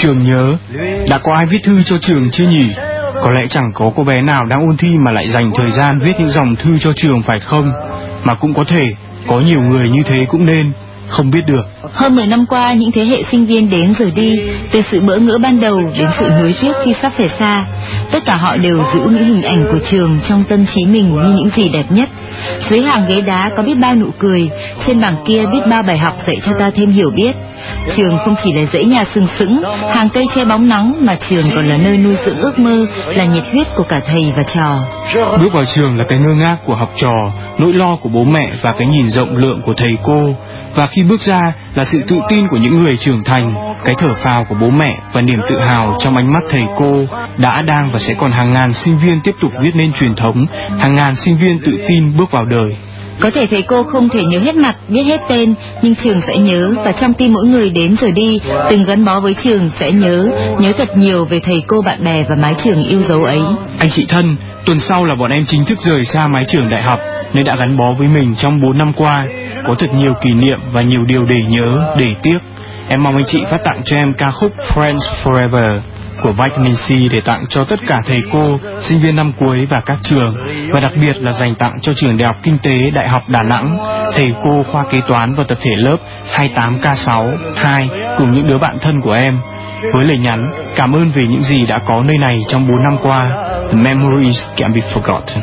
Trường nhớ. Đã có ai viết thư cho Trường chưa nhỉ? Có lẽ chẳng có cô bé nào đang ôn thi mà lại dành thời gian viết những dòng thư cho Trường phải không? Mà cũng có thể, có nhiều người như thế cũng nên, không biết được. Hơn 10 năm qua, những thế hệ sinh viên đến rồi đi, từ sự bỡ ngỡ ban đầu đến sự nuối tiếc khi sắp phải xa. Tất cả họ đều giữ những hình ảnh của Trường trong tâm trí mình như những gì đẹp nhất. Dưới hàng ghế đá có biết bao nụ cười, trên bảng kia biết bao bài học dạy cho ta thêm hiểu biết. Trường không chỉ là dãy nhà sừng sững, hàng cây che bóng nắng, mà trường còn là nơi nuôi dưỡng ước mơ, là nhiệt huyết của cả thầy và trò. Bước vào trường là cái ngơ ngác của học trò, nỗi lo của bố mẹ và cái nhìn rộng lượng của thầy cô. Và khi bước ra là sự tự tin của những người trưởng thành, cái thở phào của bố mẹ và niềm tự hào trong ánh mắt thầy cô. Đã, đang và sẽ còn hàng ngàn sinh viên tiếp tục viết nên truyền thống, hàng ngàn sinh viên tự tin bước vào đời. Có thể thầy cô không thể nhớ hết mặt, biết hết tên, nhưng Trường sẽ nhớ, và trong tim mỗi người đến rồi đi, từng gắn bó với Trường sẽ nhớ thật nhiều về thầy cô, bạn bè và mái trường yêu dấu ấy. Anh chị thân, tuần sau là bọn em chính thức rời xa mái trường đại học, nên đã gắn bó với mình trong 4 năm qua. Có thật nhiều kỷ niệm và nhiều điều để nhớ, để tiếc. Em mong anh chị phát tặng cho em ca khúc Friends Forever của Vitamin C để tặng cho tất cả thầy cô, sinh viên năm cuối và các trường, và đặc biệt là dành tặng cho trường Đại học Kinh tế Đại học Đà Nẵng, thầy cô khoa kế toán và tập thể lớp 28K6 2 cùng những đứa bạn thân của em. Với lời nhắn cảm ơn vì những gì đã có nơi này trong 4 năm qua. The memories can't be forgotten.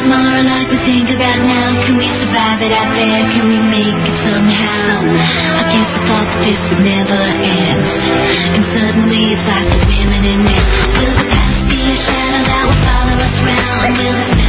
tomorrow like we think about now? Can we survive it out there? Can we make it somehow? I guess I thought that this would never end, and suddenly it's like the women and men. Will the past be a shadow that will follow us round? Will this